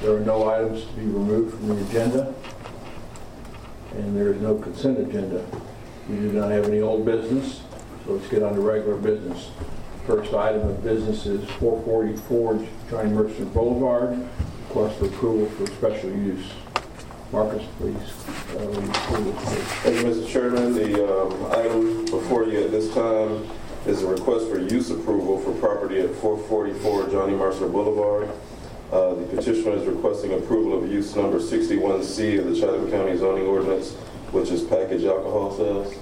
There are no items to be removed from the agenda, and there is no consent agenda. We do not have any old business, so let's get on to regular business. First item of business is 444 Johnny Mercer Boulevard, request for approval for special use. Marcus, please. Thank you, Mr. Chairman. The item before you at this time is a request for use approval for property at 444 Johnny Mercer Boulevard. The petitioner is requesting approval of use number 61C of the Chatham County zoning ordinance, which is packaged alcohol sales.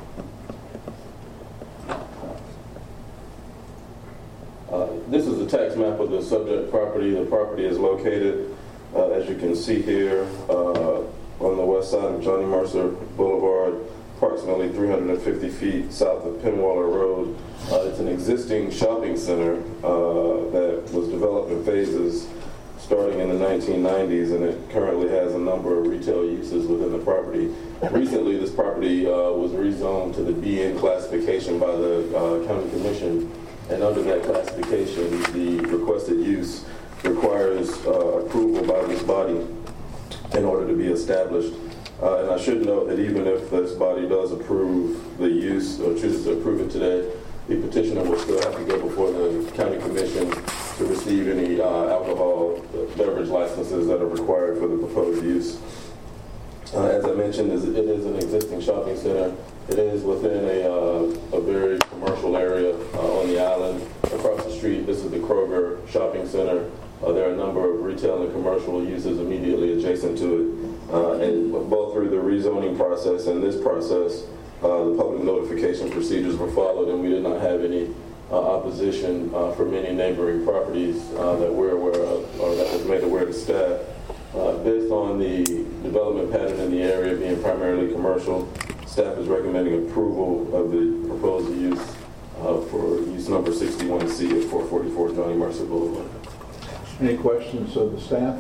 This is the tax map of the subject property. The property is located, as you can see here, on the west side of Johnny Mercer Boulevard, approximately 350 feet south of Penwaller Road. It's an existing shopping center that was developed in phases starting in the 1990s, and it currently has a number of retail uses within the property. Recently, this property was rezoned to the BN classification by the County Commission, and under that classification, the requested use requires approval by this body in order to be established. And I should note that even if this body does approve the use or chooses to approve it today, the petitioner will still have to go before the County Commission to receive any alcohol beverage licenses that are required for the proposed use. As I mentioned, it is an existing shopping center. It is within a very commercial area on the island. Across the street, this is the Kroger Shopping Center. There are a number of retail and commercial uses immediately adjacent to it. And both through the rezoning process and this process, the public notification procedures were followed, and we did not have any opposition from any neighboring properties that we're aware of or that was made aware to staff. Based on the development pattern in the area being primarily commercial, staff is recommending approval of the proposed use for use number 61C at 444 Johnny Mercer Boulevard. Any questions of the staff?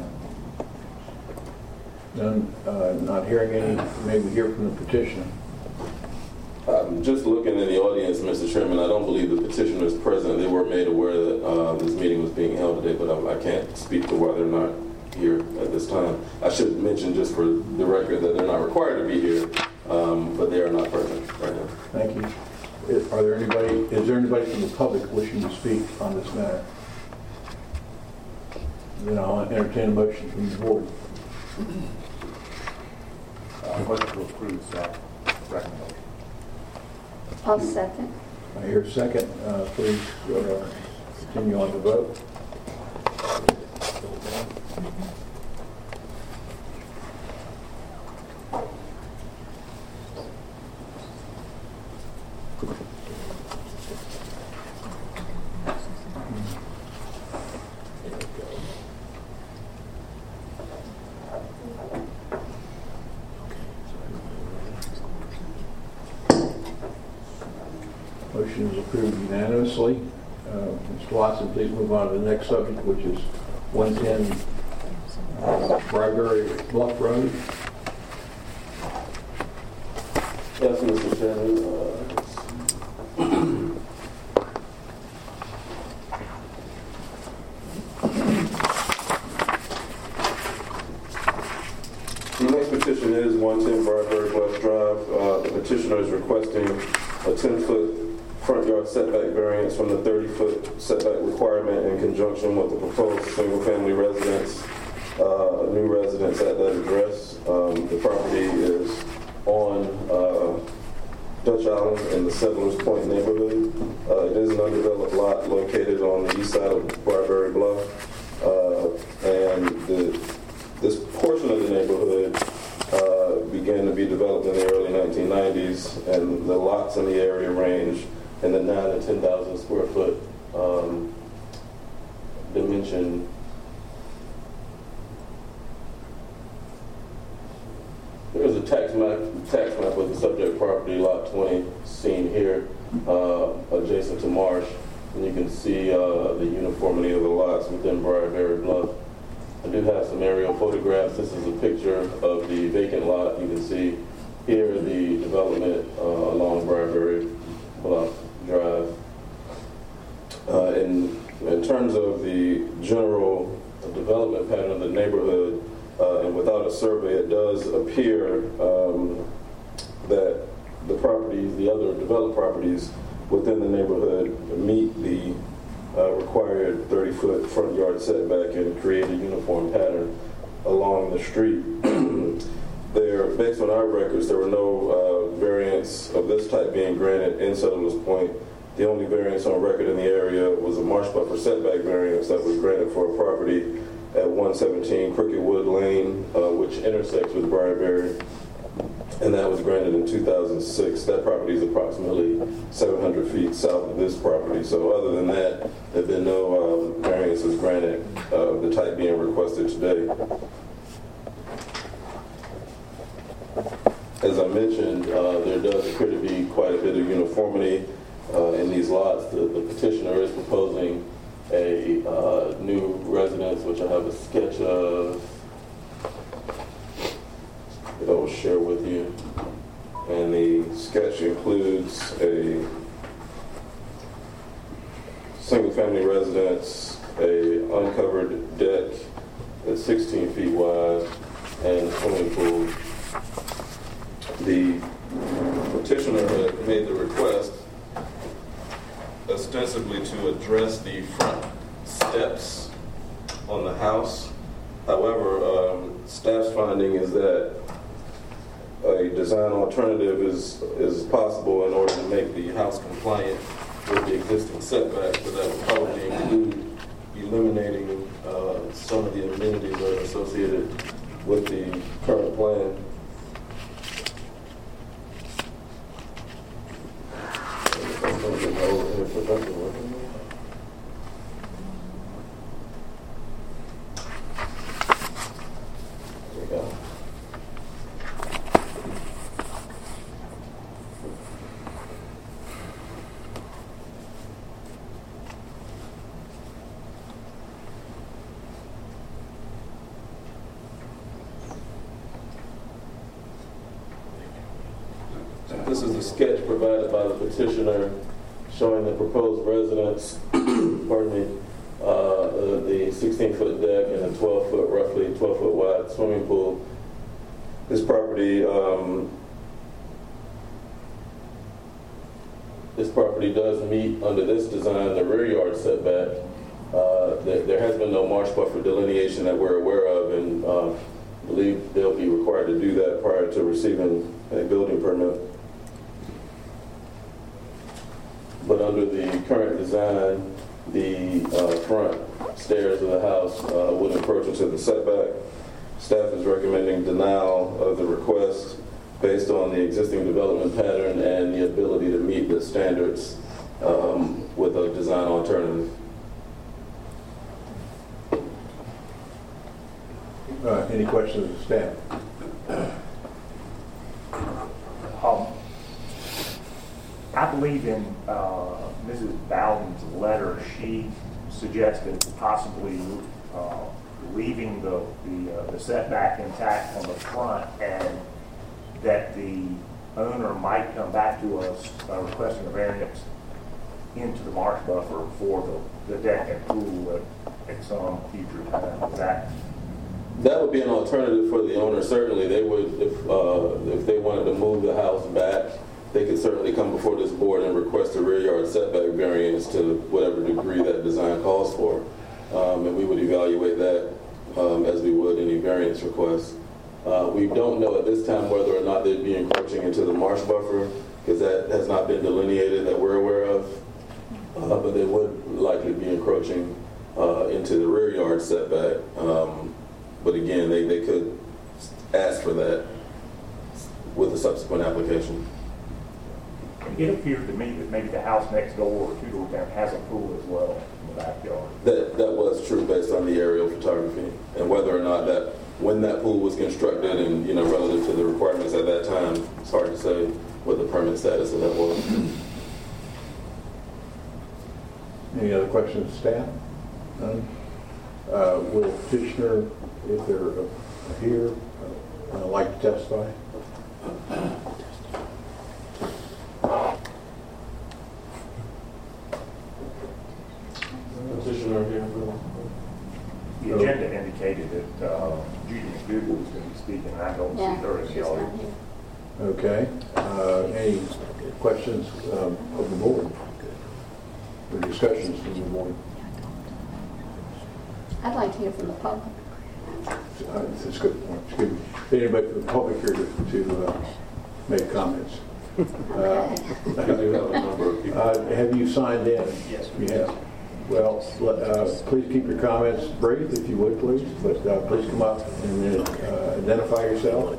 None. Not hearing any. May we hear from the petitioner? Just looking in the audience, Mr. Chairman, I don't believe the petitioner is present. They were made aware that this meeting was being held today, but I can't speak to why they're not here at this time. I should mention just for the record that they're not required to be here, but they are not present right now. Thank you. Is there anybody from the public wishing to speak on this matter? Then I'll entertain a motion from the board. Motion to approve staff recommendation. I'll second. I hear a second. Please continue on the vote. Motion is approved unanimously. Mr. Watson, please move on to the next subject, which is 110 Briarberry Bluff Road. Yes, Mr. Chairman. The next petition is 110 Briarberry Bluff Drive. The petitioner is requesting a 10-foot front yard setback variance from the 30-foot setback requirement in conjunction with the proposed single-family residence, new residence at that address. The property is on Dutch Island in the Settlers Point neighborhood. It is an undeveloped lot located on the east side of Briarberry Bluff, and this portion of the neighborhood began to be developed in the early 1990s, and the lots in the area range in the 9,000 to 10,000 square foot dimension. There's a tax map of the subject property, lot 20, seen here, adjacent to Marsh, and you can see the uniformity of the lots within Briarberry Bluff. I do have some aerial photographs. This is a picture of the vacant lot. You can see here the development along Briarberry Bluff Drive. In terms of the general development pattern of the neighborhood, and without a survey, it does appear that the properties, the other developed properties within the neighborhood meet the required 30-foot front yard setback and create a uniform pattern along the street. Based on our records, there were no variants of this type being granted in Settlers Point. The only variance on record in the area was a marsh buffer setback variance that was granted for a property at 117 Crooked Wood Lane, which intersects with Briarberry, and that was granted in 2006. That property is approximately 700 feet south of this property. So other than that, there have been no variances granted of the type being requested today. As I mentioned, there does appear to be quite a bit of uniformity in these lots. The petitioner is proposing a new residence, which I have a sketch of that I will share with you. And the sketch includes a single-family residence, a uncovered deck that's 16 feet wide, and a swimming pool. The petitioner had made the request ostensibly to address the front steps on the house. However, staff's finding is that a design alternative is possible in order to make the house compliant with the existing setbacks, but that would probably include eliminating some of the amenities that are associated with the current plan. This is a sketch provided by the petitioner showing the proposed residence, pardon me, the 16-foot deck and a 12-foot, roughly 12-foot wide swimming pool. This property does meet, under this design, the rear yard setback. There has been no marsh buffer delineation that we're aware of, and I believe they'll be required to do that prior to receiving a building permit. But under the current design, the front stairs of the house would encroach into the setback. Staff is recommending denial of the request based on the existing development pattern and the ability to meet the standards with a design alternative. Any questions of staff? I believe in Mrs. Bowden's letter, she suggested possibly leaving the setback intact on the front, and that the owner might come back to us requesting a variance into the marsh buffer for the deck and pool at some future time. That would be an alternative for the owner. Certainly, they would, if they wanted to move the house back, they could certainly come before this board and request a rear yard setback variance to whatever degree that design calls for. And we would evaluate that as we would any variance request. We don't know at this time whether or not they'd be encroaching into the marsh buffer, because that has not been delineated that we're aware of. But they would likely be encroaching into the rear yard setback. But again, they could ask for that with a subsequent application. It appeared to me that maybe the house next door or two doors down has a pool as well in the backyard. That was true based on the aerial photography, and whether or not that, when that pool was constructed and, you know, relative to the requirements at that time, it's hard to say what the permit status of that was. Any other questions of staff? None? Will petitioner, if they're here, like to testify? Petitioner here. The agenda Judy McDougal is going to be speaking, and I don't see Yeah, her in she's the not audience. here. Okay. Any questions of the board? Or discussions from the board? I'd like to hear from the public. That's good. Excuse me. Anybody from the public here to make comments? We do have a number of people. Have you signed in? Yes. You have. Well, please keep your comments brief, if you would, please. But please come up and identify yourself.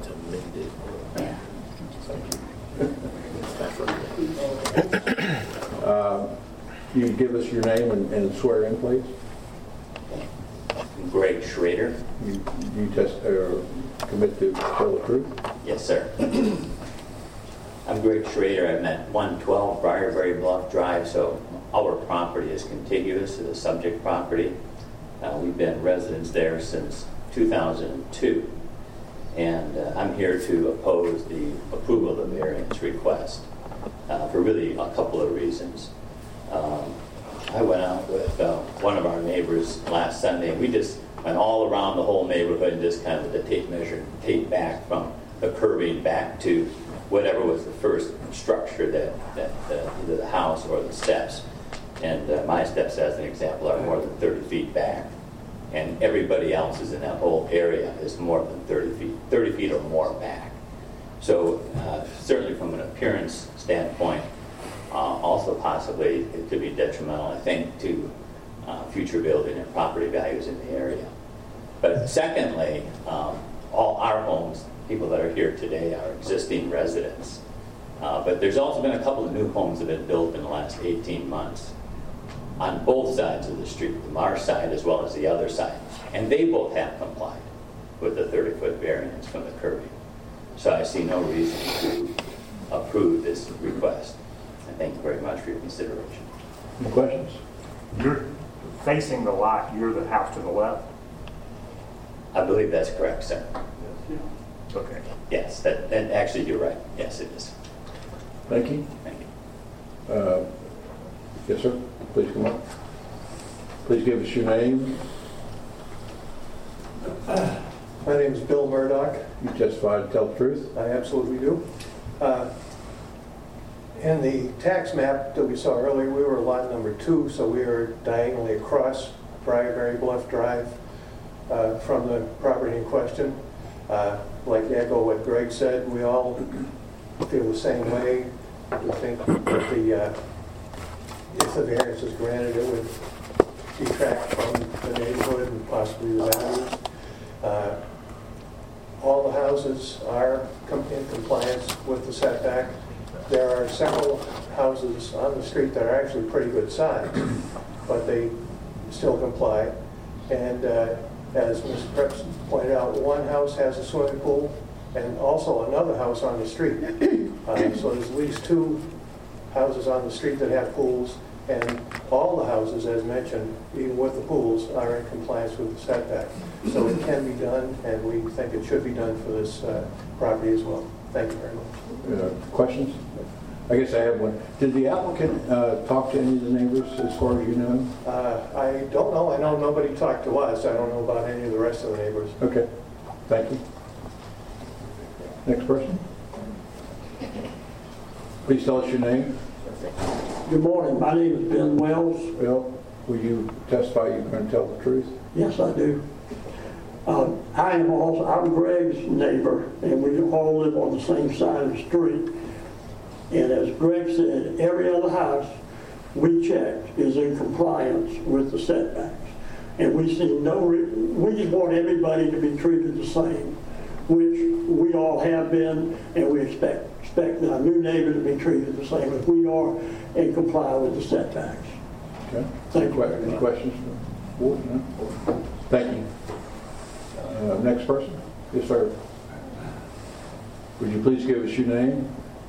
You give us your name and swear in, please. Greg Schrader. You commit to tell the truth? Yes, sir. I'm Greg Schrader. I'm at 112 Briarberry Bluff Drive, so our property is contiguous to the subject property. We've been residents there since 2002, and I'm here to oppose the approval of the variance request for really a couple of reasons. I went out with one of our neighbors last Sunday. We just went all around the whole neighborhood and just kind of the tape back from the curving back to whatever was the first structure that either the house or the steps. And my steps, as an example, are more than 30 feet back. And everybody else's in that whole area is more than 30 feet or more back. So certainly from an appearance standpoint, also possibly it could be detrimental, I think, to future building and property values in the area. But secondly, all our homes, people that are here today, are existing residents. But there's also been a couple of new homes that have been built in the last 18 months on both sides of the street, the Marsh side as well as the other side. And they both have complied with the 30-foot variance from the curving. So I see no reason to approve this request. And thank you very much for your consideration. Any questions? You're facing the lot, you're the house to the left? I believe that's correct, sir. Okay. Yes, that actually you're right. Yes, it is. Thank you. Thank you. Yes, sir. Please come up. Please give us your name. My name is Bill Murdoch. You testify to tell the truth? I absolutely do. In the tax map that we saw earlier, we were lot number 2, so we are diagonally across Briarberry Bluff Drive from the property in question. Like to echo what Greg said, we all feel the same way. We think that if the variance is granted, it would detract from the neighborhood and possibly the values. All the houses are in compliance with the setback. There are several houses on the street that are actually pretty good size, but they still comply. And as Mr. Preps pointed out, one house has a swimming pool and also another house on the street. So there's at least 2 houses on the street that have pools, and all the houses, as mentioned, even with the pools, are in compliance with the setback. So it can be done, and we think it should be done for this property as well. Thank you very much. Questions? I guess I have one. Did the applicant talk to any of the neighbors as far as you know? I don't know. I know nobody talked to us. I don't know about any of the rest of the neighbors. Okay. Thank you. Next person. Please tell us your name. Good morning. My name is Ben Wells. Bill, will you testify you're going to tell the truth? Yes, I do. I'm Greg's neighbor, and we all live on the same side of the street. And as Greg said, every other house we checked is in compliance with the setbacks. And we see we just want everybody to be treated the same, which we all have been, and we expect our new neighbor to be treated the same as we are and comply with the setbacks. Okay. Thank you very Any much. questions from the board? No? Thank you. Next person. Yes, sir. Would you please give us your name?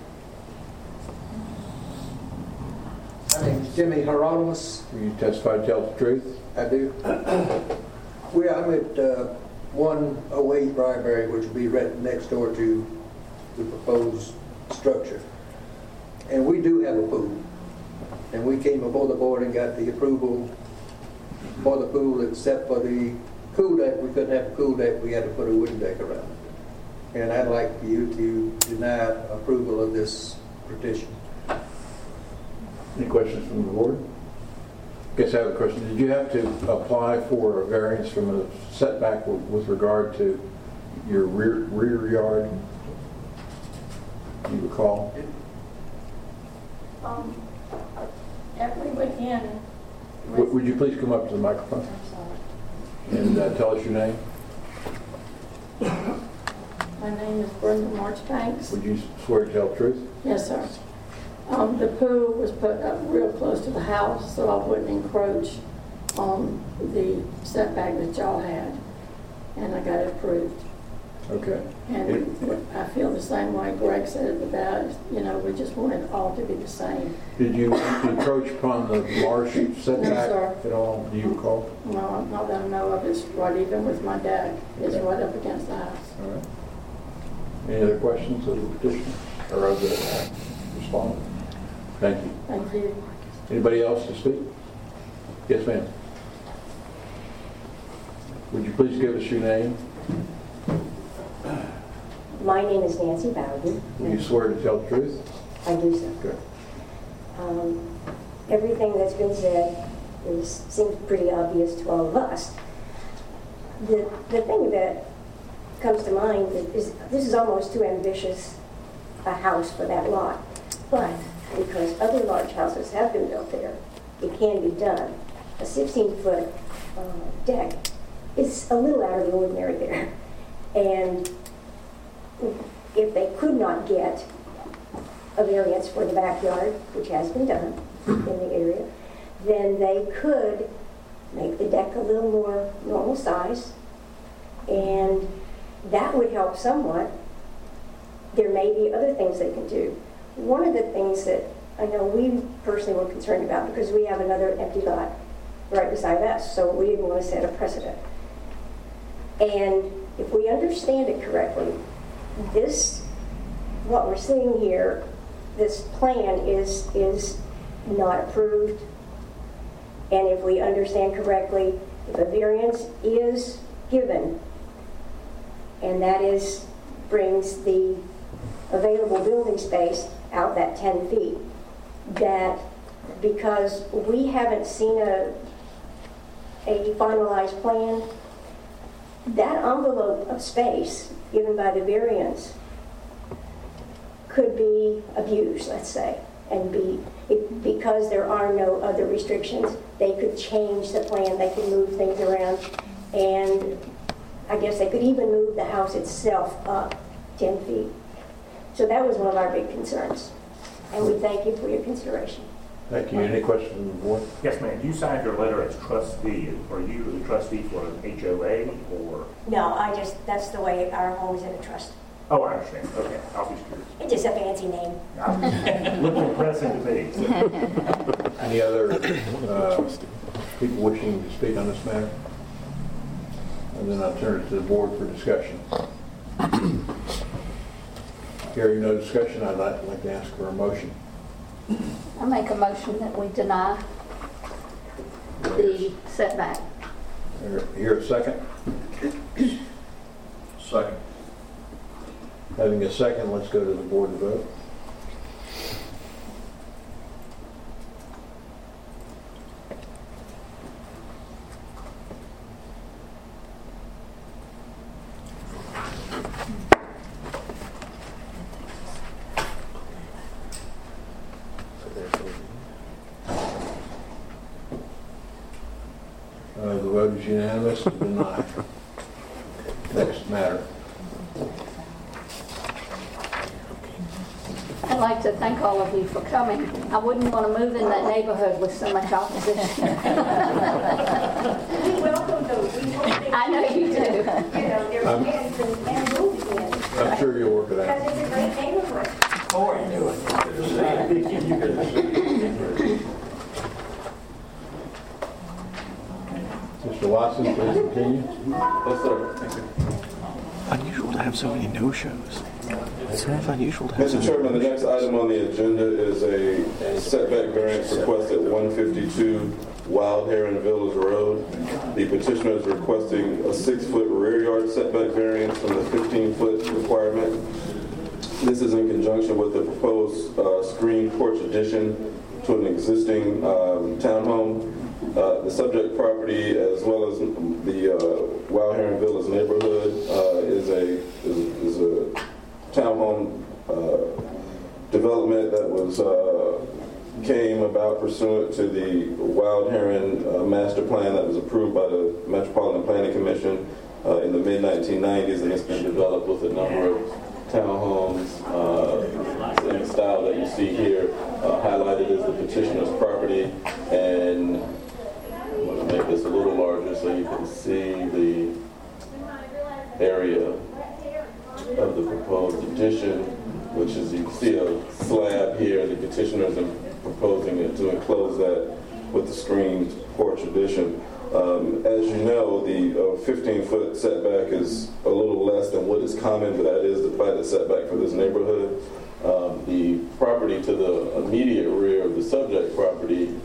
My name is Jimmy Hieronymus. Will you testify to tell the truth? I do. I'm at 108 Briarberry, which will be right next door to the proposed structure. And we do have a pool. And we came before the board and got the approval for the pool except for the pool deck, we couldn't have a pool deck, we had to put a wooden deck around it. And I'd like for you to deny approval of this petition. Any questions from the board? Guess I have a question. Did you have to apply for a variance from a setback with regard to your rear yard? Do you recall? Every weekend. Would you please come up to the microphone and tell us your name? My name is Brenda Marchbanks. Would you swear to tell the truth? Yes, sir. The pool was put up real close to the house, so I wouldn't encroach on the setback that y'all had, and I got it approved. Okay. And I feel the same way Greg said about, we just want it all to be the same. Did you encroach upon the marsh setback sir. at all? Do you recall? No, not that I know of. It's right even with my deck. It's Okay. right up against the house. All right. Any other questions of the petitioner or of the respondent? Thank you. Thank you. Anybody else to speak? Yes, ma'am. Would you please give us your name? My name is Nancy Bowden. Will you swear to tell the truth? I do so. Good. Everything that's been said seems pretty obvious to all of us. The thing that comes to mind is this is almost too ambitious a house for that lot. But because other large houses have been built there, it can be done. A 16-foot deck is a little out of the ordinary there. And if they could not get a variance for the backyard, which has been done in the area, then they could make the deck a little more normal size, and that would help somewhat. There may be other things they can do. One of the things that I know we personally were concerned about, because we have another empty lot right beside us, so we didn't want to set a precedent. And if we understand it correctly, what we're seeing here, this plan is not approved. And if we understand correctly, if a variance is given, and that brings the available building space out that 10 feet, that because we haven't seen a finalized plan, that envelope of space given by the variance could be abused, let's say, and because there are no other restrictions, they could change the plan, they could move things around, and I guess they could even move the house itself up 10 feet. So that was one of our big concerns, and we thank you for your consideration. Thank you. Any questions from the board? Yes, ma'am. You signed your letter as trustee. Are you the trustee for an HOA or? No, that's the way our home is in a trust. Oh, I understand. Okay. I'll be curious. It's just a fancy name. Looks impressive to me. So. Any other people wishing to speak on this matter? And then I'll turn it to the board for discussion. Hearing no discussion, I'd like to ask for a motion. I make a motion that we deny the setback. Here a second? Second. Having a second, let's go to the board to vote. The vote is unanimous to deny. Next matter. I'd like to thank all of you for coming. I wouldn't want to move in that neighborhood with so much opposition. We welcome those. We hope they I know you do. their plans and move again. I'm sure you'll work it out. Because it's a great neighborhood. Mr. Watson, please continue. Yes, sir. Thank you. Unusual to have so many no-shows. It's kind of unusual to have Mr. Chairman, the next item on the agenda is a setback variance request at 152 Wild Heron Village Road. The petitioner is requesting a 6-foot rear yard setback variance from the 15-foot requirement. This is in conjunction with the proposed screen porch addition to an existing townhome. The subject property, as well as the Wild Heron Village neighborhood, is a townhome development that was came about pursuant to the Wild Heron master plan that was approved by the Metropolitan Planning Commission in the mid-1990s, and it's been developed with a number of townhomes in the style that you see here. Highlighted is the petitioner's property, and I'm going to make this a little larger so you can see the area of the proposed addition, which is, you can see a slab here. The petitioner is proposing it to enclose that with the screened porch addition. As you know, the 15-foot setback is a little less than what is common, but that is the platted setback for this neighborhood. The property to the immediate rear of the subject property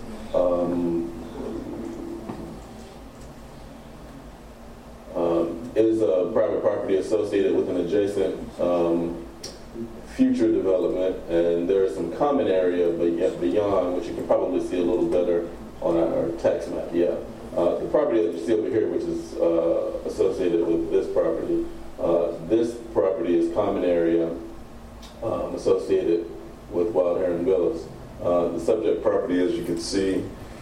is a private property associated with an adjacent future development, and there is some common area beyond, which you can probably see a little better on our tax map. Yeah, the property that you see over here, which is associated with this property is common area associated with Wild Heron Villas. The subject property, as you can see,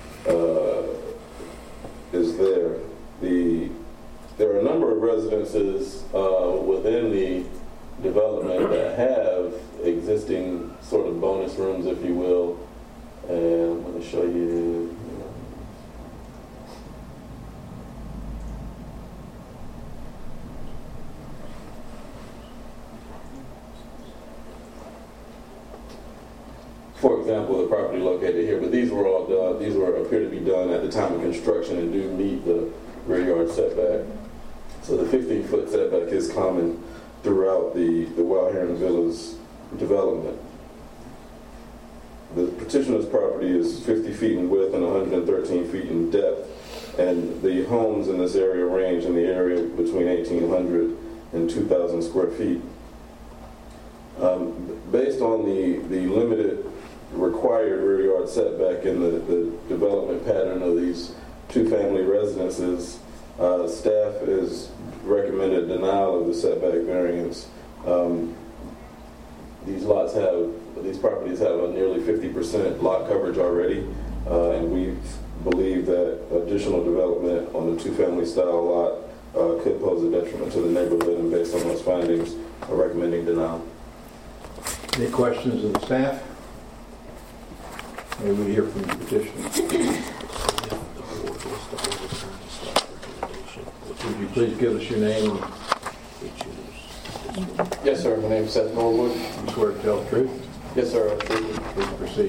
is there. There are a number of residences within the development that have existing sort of bonus rooms, if you will. And I'm going to show you. For example, the property located here, but these were all done. These appear to be done at the time of construction and do meet the rear yard setback. So the 15-foot setback is common throughout the Wild Heron Villas development. The petitioner's property is 50 feet in width and 113 feet in depth, and the homes in this area range in the area between 1,800 and 2,000 square feet. Based on the limited required rear yard setback in the development pattern of these two-family residences, staff has recommended denial of the setback variance. These properties have a nearly 50% lot coverage already, and we believe that additional development on a two-family style lot could pose a detriment to the neighborhood, and based on those findings, are recommending denial. Any questions of the staff? May we hear from the petitioner? Would you please give us your name? Yes, sir. My name is Seth Norwood. You swear to tell the truth? Yes, sir. I do. Please proceed.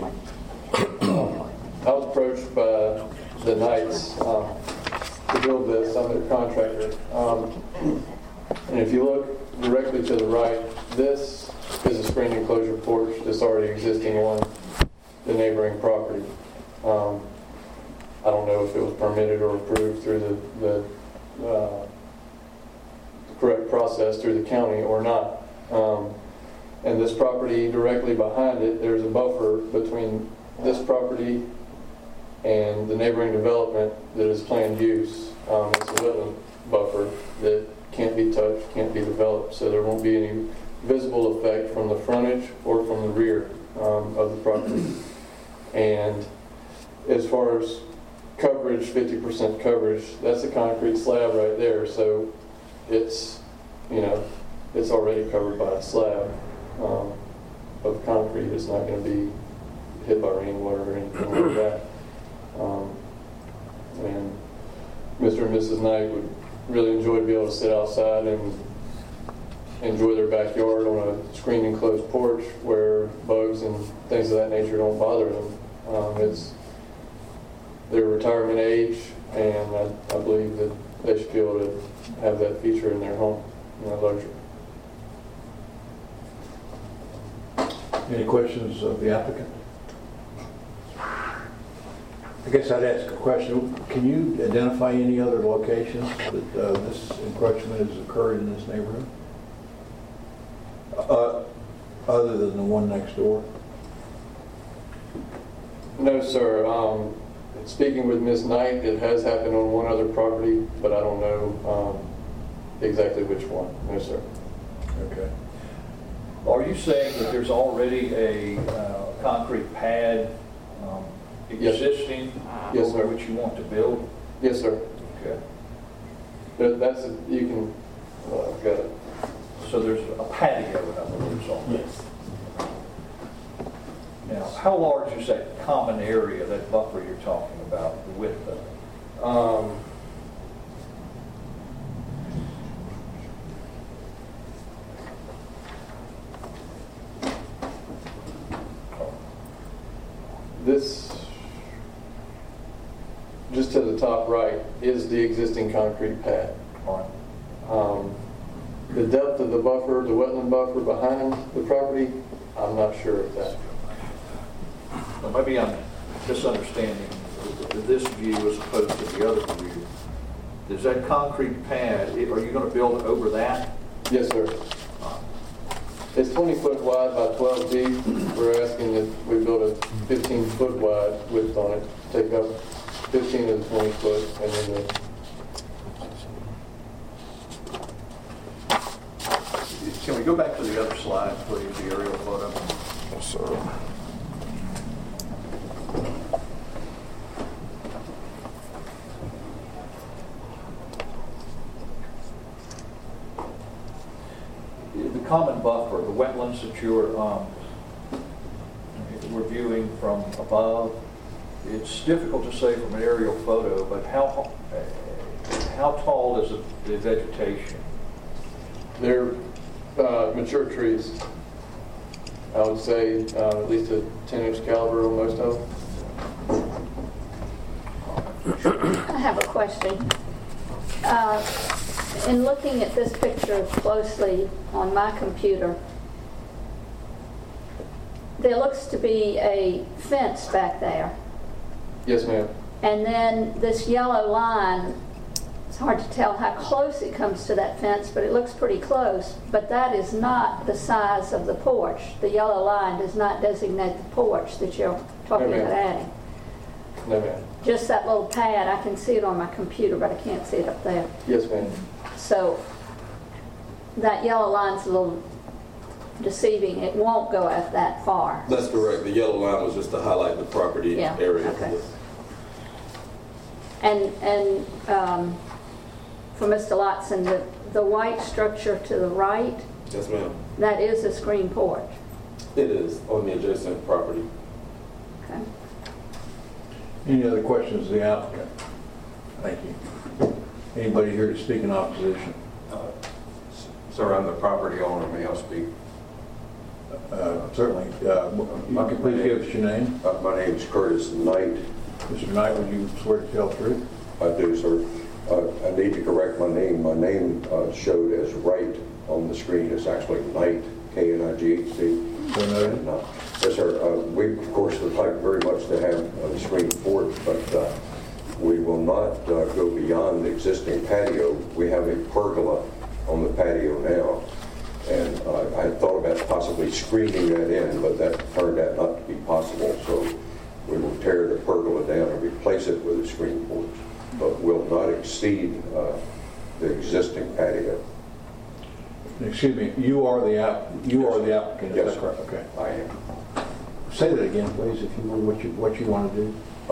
I was approached by the Knights to build this. I'm their contractor. And if you look directly to the right, this is a screened enclosure porch that's already existing on the neighboring property. I don't know if it was permitted or approved through the correct process through the county or not. And this property directly behind it, there's a buffer between this property and the neighboring development that is planned use. It's a wetland buffer that can't be touched, can't be developed, so there won't be any visible effect from the frontage or from the rear of the property. And as far as coverage, 50% coverage, that's a concrete slab right there, so it's, it's already covered by a slab of concrete. It's not going to be hit by rainwater or anything like that. And Mr. and Mrs. Knight would really enjoy to be able to sit outside and enjoy their backyard on a screened enclosed porch where bugs and things of that nature don't bother them. It's their retirement age, and I believe that they should be able to have that feature in their home, in their luxury. Any questions of the applicant? I guess I'd ask a question. Can you identify any other locations that this encroachment has occurred in this neighborhood? Other than the one next door? No, sir. Speaking with Ms. Knight, it has happened on one other property, but I don't know exactly which one. No, sir. Okay. Are you saying that there's already a concrete pad existing Yes, over sir. which you want to build? Yes, sir. Okay. You can, got it. So there's a patio, in other words, on this. Yes. Now, how large is that common area, that buffer you're talking about, the width of it? This, just to the top right, is the existing concrete pad. All right. The depth of the buffer, the wetland buffer behind the property, I'm not sure of that. Well, maybe I'm misunderstanding this view as opposed to the other view. Is that concrete pad, are you going to build over that? Yes, sir. It's 20 foot wide by 12 deep. We're asking that we build a 15 foot wide width on it, take up 15 of the 20 foot, and then Can we go back to the other slide, please, the aerial photo? Yes, sir. The common buffer, the wetlands that you're we're viewing from above, it's difficult to say from an aerial photo, but how tall is the vegetation? they're mature trees. I would say at least a 10-inch caliber on most of them. I have a question. In looking at this picture closely on my computer, there looks to be a fence back there. Yes, ma'am. And then this yellow line, it's hard to tell how close it comes to that fence, but it looks pretty close. But that is not the size of the porch. The yellow line does not designate the porch that you're talking about adding. No, ma'am. Just that little pad, I can see it on my computer, but I can't see it up there. Yes, ma'am. So that yellow line's a little deceiving. It won't go out that far. That's correct. The yellow line was just to highlight the property area. Okay. And for Mr. Lotson, the white structure to the right, Yes, ma'am. that is a screen porch. It is on the adjacent property. Okay. Any other questions of the applicant? Thank you. Anybody here to speak in opposition? Sir, I'm the property owner. May I speak? Certainly. You can please give us your name. My name is Curtis Knight. Mr. Knight, would you swear to tell the truth? I do, sir. I need to correct my name. My name showed as Wright on the screen. It's actually Knight, K-N-I-G-H-T. So noted. Yes, sir. We, of course, would like very much to have the screen porch, but we will not go beyond the existing patio. We have a pergola on the patio now, and I thought about possibly screening that in, but that turned out not to be possible, so we will tear the pergola down and replace it with a screen porch, but will not exceed the existing patio. Excuse me, you are the applicant, is Yes, that sir. correct? Okay. I am. Say that again, please, if you will, what you want to do.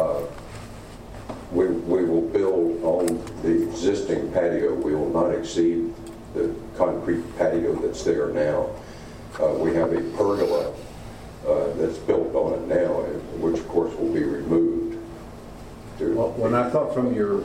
We will build on the existing patio. We will not exceed the concrete patio that's there now. We have a pergola that's built on it now, which of course will be removed. Well, when I thought from your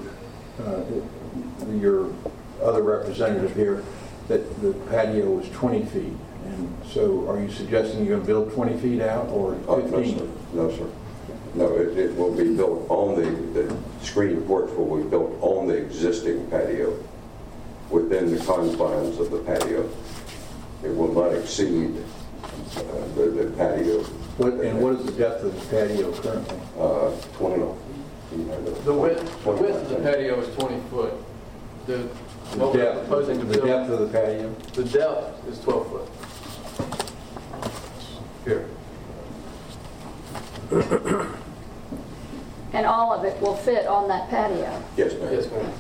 other representative here that the patio was 20 feet, and so are you suggesting you're going to build 20 feet out or 15? No, sir. No, it will be built on the screen porch will be built on the existing patio, within the confines of the patio. It will not exceed, the patio. And what is the depth of the patio currently? 20. The width of the patio is 20 foot. What we're proposing to The build, depth of the patio? the depth is 12 foot. Here. And all of it will fit on that patio. Yes, ma'am. Yes, ma'am.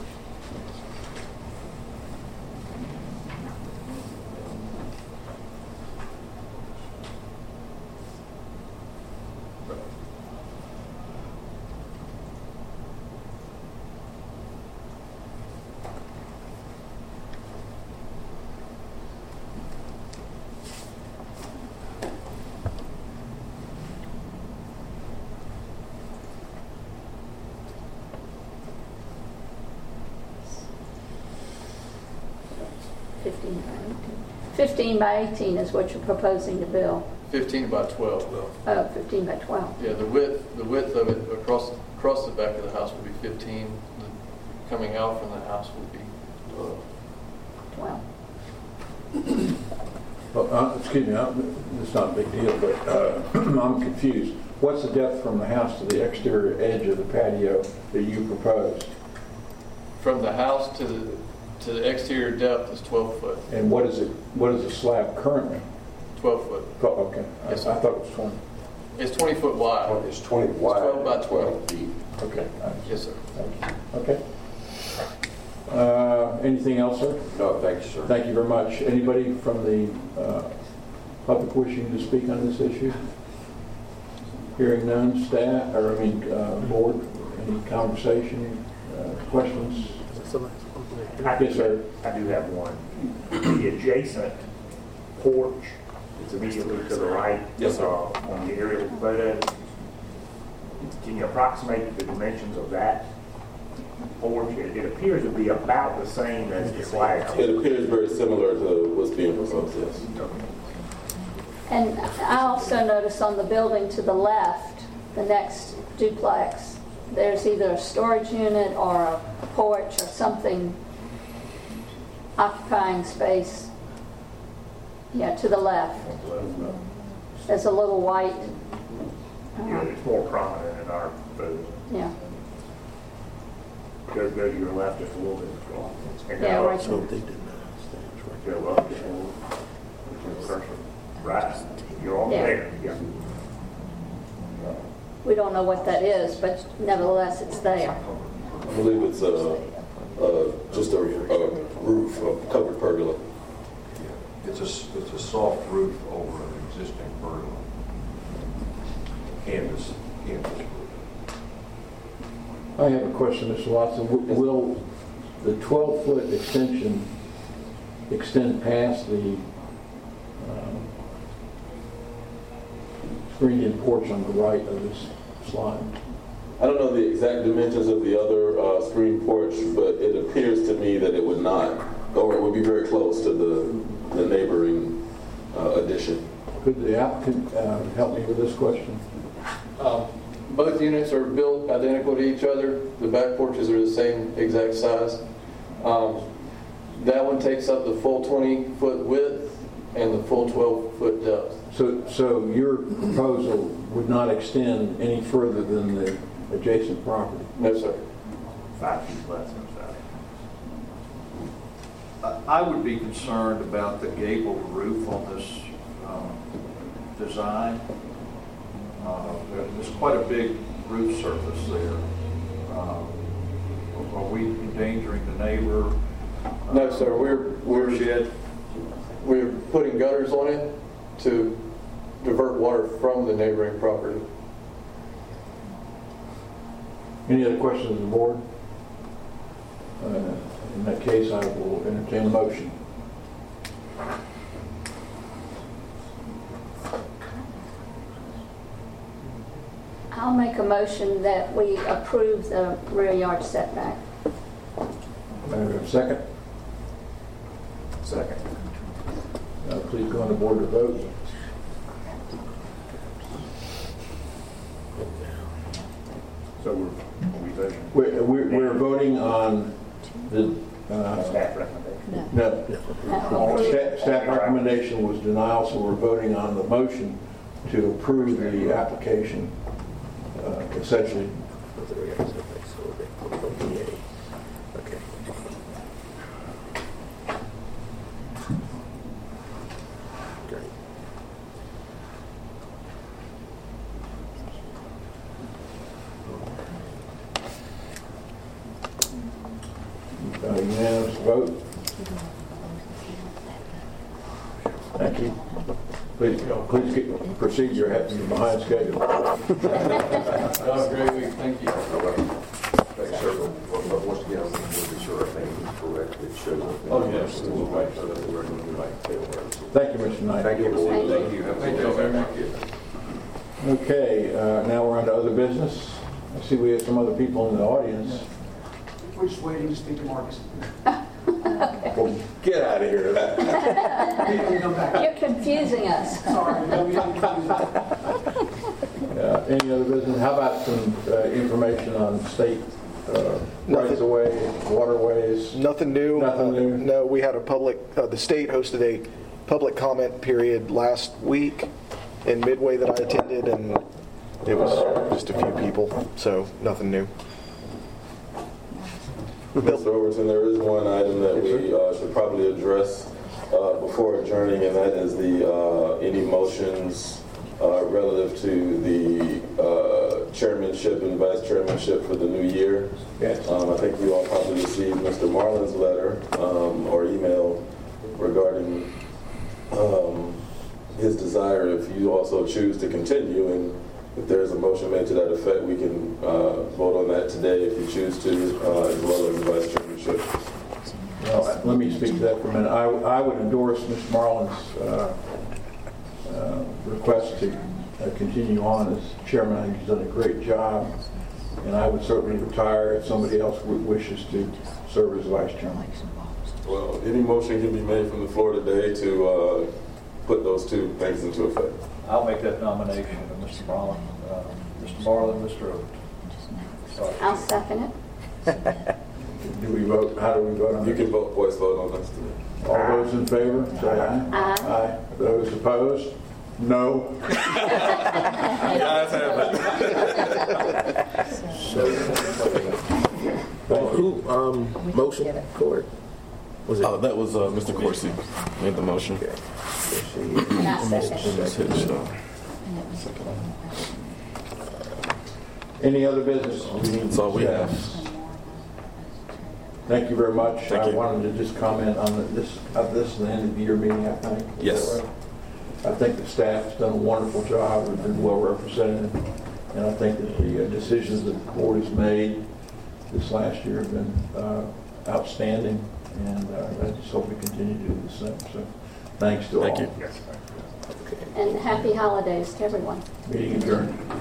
Fifteen by 18 is what you're proposing to build. 15 by 12. Oh, 15 by 12. Yeah, the width of it across the back of the house would be 15. Coming out from the house would be 12. Excuse me, it's not a big deal, but I'm confused. What's the depth from the house to the exterior edge of the patio that you proposed? From the house to the exterior depth is 12 foot. And what is it? What is the slab currently? 12 foot. Oh, okay. Yes, I thought it was 20. It's 20 foot wide. It's 20 wide. 12 by 12. Deep. Okay. Yes, sir. Thank you. Okay. Anything else, sir? No, thank you, sir. Thank you very much. Anybody from the public wishing to speak on this issue? Hearing none, staff, board, any conversation, questions? Yes, sir. I do have one. The adjacent porch is immediately to the right. Yes, sir. On the aerial photo. Can you approximate the dimensions of that porch? It appears to be about the same as the slab. It appears very similar to what's being proposed, yes. And I also noticed on the building to the left, the next duplex, there's either a storage unit or a porch or something occupying space. Yeah, to the left. There's a little white. Yeah, it's more prominent in our photo. Yeah. Go to your left just a little bit. And Yeah, go right up. there. Go up just a little. Right. You're on Yeah. there. Yeah. We don't know what that is, but nevertheless, it's there. I believe it's just a roof, a covered pergola. It's a soft roof over an existing pergola. Canvas roof. I have a question, Mr. Watson. Will the 12-foot extension extend past the screened-in porch on the right of this slide? I don't know the exact dimensions of the other screen porch, but it appears to me that it would not, or it would be very close to the neighboring addition. Could the applicant help me with this question? Both units are built identical to each other. The back porches are the same exact size. That one takes up the full 20-foot width and the full 12-foot depth. So your proposal would not extend any further than the adjacent property? No, sir. 5 feet less than that. I would be concerned about the gabled roof on this design. There's quite a big roof surface there. Are we endangering the neighbor? No, sir. We're putting gutters on it to divert water from the neighboring property. Any other questions of the board? In that case, I will entertain a motion. I'll make a motion that we approve the rear yard setback. Second? Second. Please go on the board to vote. So we're voting. We're voting on the Staff recommendation. no. Staff recommendation was denial, so we're voting on the motion to approve the application, essentially. Unanimous vote. Thank you. Please proceed. You're behind schedule. Have a great week. Thank you. Thanks, sir. But once again, we'll be sure everything is correct. It shows. Oh, yes. Thank you, Mr. Knight. Thank you. Thank you. Thank you very much. Okay, now we're on to other business. I see we have some other people in the audience. We're just waiting to speak to Marcus. Well, get out of here. You're confusing us. Sorry, no, we didn't confuse Any other business? How about some information on state rights of way, waterways? Nothing new. Nothing new? No, we had a public, the state hosted a public comment period last week in Midway that I attended, and it was just a few people, so nothing new. Mr. Overton, there is one item that we should probably address before adjourning, and that is the any motions relative to the chairmanship and vice chairmanship for the new year. Yes. I think you all probably received Mr. Marlin's letter or email regarding his desire if you also choose to continue, and if there's a motion made to that effect, we can vote on that today if you choose to, as well as the vice chairmanship. Well, let me speak to that for a minute. I would endorse Mr. Marlin's request to continue on as chairman. I think he's done a great job, and I would certainly retire if somebody else wishes to serve as vice chairman. Well, any motion can be made from the floor today to put those two things into effect. I'll make that nomination of Mr. Marlin. Mr. Marlin, Mr. Overton. Sorry. I'll second it. Do we vote? How do we vote on You it? can voice vote on this today. All those in favor, say aye. Aye. Aye. Those opposed? No. Motion, Court? Was it? That was Mr. Corsi made the motion. And I second. Any other business? That's all we have. Thank you very much. Thank you. I wanted to just comment on this is the end of the year meeting, I think. Is Yes. that right? I think the staff's done a wonderful job. We've been well represented. And I think that the decisions that the board has made this last year have been outstanding. And I just hope we continue to do the same. So thanks to all. Thank you. And happy holidays to everyone. Meeting adjourned.